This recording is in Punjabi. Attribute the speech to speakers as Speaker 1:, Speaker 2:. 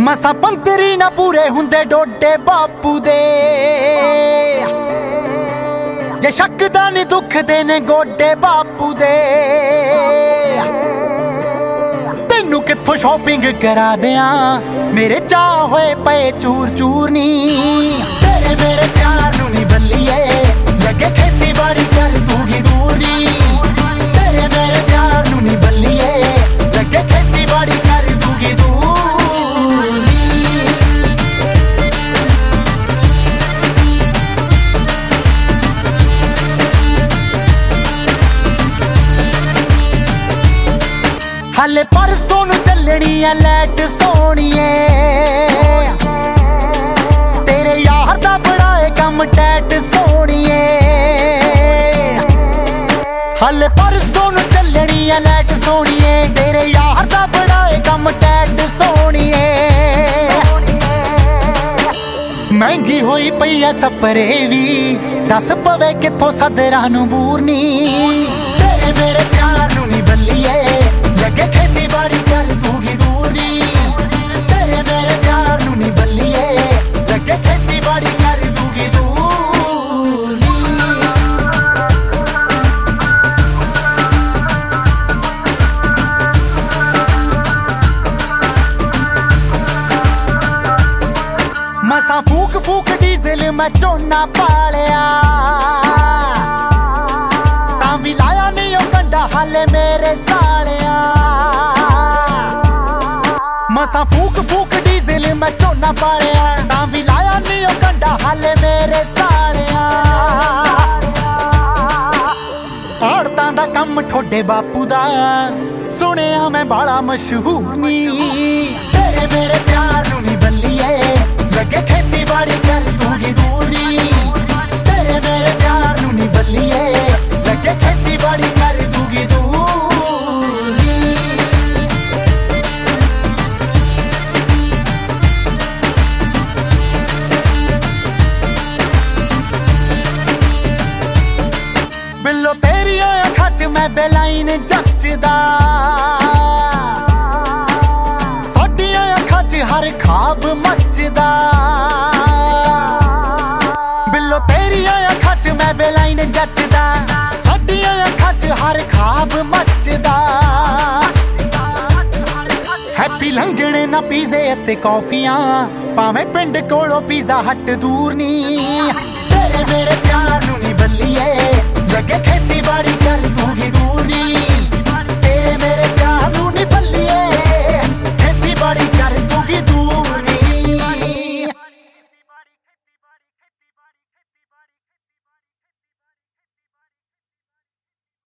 Speaker 1: ਮਸਾਂ 15 ਨਾ ਪੂਰੇ ਹੁੰਦੇ ਡੋਡੇ ਬਾਪੂ ਦੇ। ਜੇ ਸ਼ੱਕਦਾ ਨੀ ਦੁੱਖਦੇ ਨੇ ਗੋਡੇ ਬਾਪੂ ਦੇ। ਤੈਨੂੰ ਕਿੱਥੋਂ ਸ਼ਾਪਿੰਗ ਕਰਾ ਦਿਆਂ, ਮੇਰੇ ਚਾਹ ਹੋਏ ਪਏ ਚੂਰ ਚੂਰ ਨੀ। ਤੇਰੇ ਮੇਰੇ ਪਿਆਰ ਨੂੰ ਨੀ ਬੱਲੀਏ, ਲੱਗੇ ਖੇਤੀਬਾੜੀ ਕਰ ਦੂਗੀ ਦੂਰ ਨੀ। ਤੇਰੇ ਮੇਰੇ ਪਿਆਰ ਨੂੰ ਨੀ ਬੱਲੀਏ, ਲੱਗੇ ਖੇਤੀਬਾੜੀ ਕਰ ਦੂਗੀ ਦੂਰ ਨੀ। ਹਾਲੇ ਪਰਸੋਂ ਨੂੰ ਚੱਲਣੀ ਐ ਲੈਟ ਸੋਣੀਏ, ਤੇਰੇ ਯਾਰ ਦਾ ਬੜਾ ਏ ਕੰਮ ਟੈਟ ਸੋਣੀਏ। ਹਾਲੇ ਪਰਸੋਂ ਨੂੰ ਚੱਲਣੀ ਐ ਲੈਟ ਸੋਣੀਏ, ਤੇਰੇ ਯਾਰ ਦਾ ਬੜਾ ਏ ਕੰਮ ਟੈਟ ਸੋਣੀਏ। ਮਹਿੰਗੀ ਹੋਈ ਪਈ ਐ ਸਪਰੇ ਵੀ, ਦੱਸ ਪਵੇ ਕਿੱਥੋਂ ਸਦਰਾਂ ਨੂੰ ਬੂਰਨੀ। ਤੇਰੇ ਮੇਰੇ ਪਿਆਰ ਨੂੰ ਨੀ ਬੱਲੀਏ, ਲੱਗੇ ਖੇਤੀਬਾੜੀ ਕਰ ਦੂਗੀ ਦੂਰ ਨੀ। ਤੇਰੇ ਮੇਰੇ ਪਿਆਰ ਨੂੰ ਨੀ ਬੱਲੀਏ, ਲੱਗੇ ਖੇਤੀਬਾੜੀ ਕਰ ਦੂਗੀ ਦੂਰ ਨੀ। ਮਸਾਂ ਫੂਕ ਫੂਕ ਡੀਜ਼ਲ ਮੈਂ ਝੋਨਾ ਪਾਲਿਆ, ਤਾਂ ਵੀ ਲਾਇਆ ਨੀ ਉਹ ਕੰਡਾ ਹਾਲੇ ਮੇਰੇ ਸਾਲਿਆ। ਮਸਾਂ ਫੂਕ ਫੂਕ ਡੀਜ਼ਲ ਮੈਂ ਝੋਨਾ ਪਾਲਿਆ, ਤਾਂ ਵੀ ਲਾਇਆ ਨੀ ਉਹ ਕੰਡਾ ਹਾਲੇ ਮੇਰੇ ਸਾਲਿਆ। ਔਰਤਾਂ ਦਾ ਕੰਮ ਠੋਡੇ ਬਾਪੂ ਦਾ, ਸੁਣਿਆ ਮੈਂ ਬਾਲਾ ਮਸ਼ਹੂਰ ਨੀ। ਤੇਰੇ ਮੇਰੇ ਪਿਆਰ ਨੂੰ ਨੀ ਬੱਲੀਏ, ਲੱਗੇ ਖੇਤੀਬਾੜੀ ਕਰ ਦੂਗੀ ਦੂਰ ਨੀ। ਤੇਰੇ ਮੇਰੇ ਪਿਆਰ ਨੂੰ ਨੀ ਬੱਲੀਏ, ਲੱਗੇ ਖੇਤੀਬਾੜੀ ਕਰ ਦੂਗੀ ਦੂਰ ਨੀ। ਬਿੱਲੋ ਤੇਰੀਆਂ ਅੱਖਾਂ 'ਚ ਮੈਂ ਬੇਲਾਈਨ ਜੱਚਦਾ, ਸਾਡੀਆਂ ਅੱਖਾਂ 'ਚ ਹਰ ਖਾਬ ਮੱਚਦਾ। ਬਿੱਲੋ ਤੇਰੀਆਂ ਅੱਖਾਂ 'ਚ ਮੈਂ ਬੇਲਾਈਨ ਜੱਚਦਾ, ਸਾਡੀਆਂ ਅੱਖਾਂ 'ਚ ਹਰ ਖਾਬ ਮੱਚਦਾ। ਹੈਪੀ ਲੰਘਣੇ ਨਾ ਪੀਜ਼ੇ ਅਤੇ ਕੌਫੀਆਂ, ਭਾਵੇਂ ਪਿੰਡ ਕੋਲੋਂ ਪੀਜ਼ਾ ਹੱਟ ਦੂਰ ਨੀ। ਤੇਰੇ ਮੇਰੇ ਪਿਆਰ ਨੂੰ ਨੀ ਬੱਲੀਏ, ਲੱਗੇ ਖੇਤੀਬਾੜੀ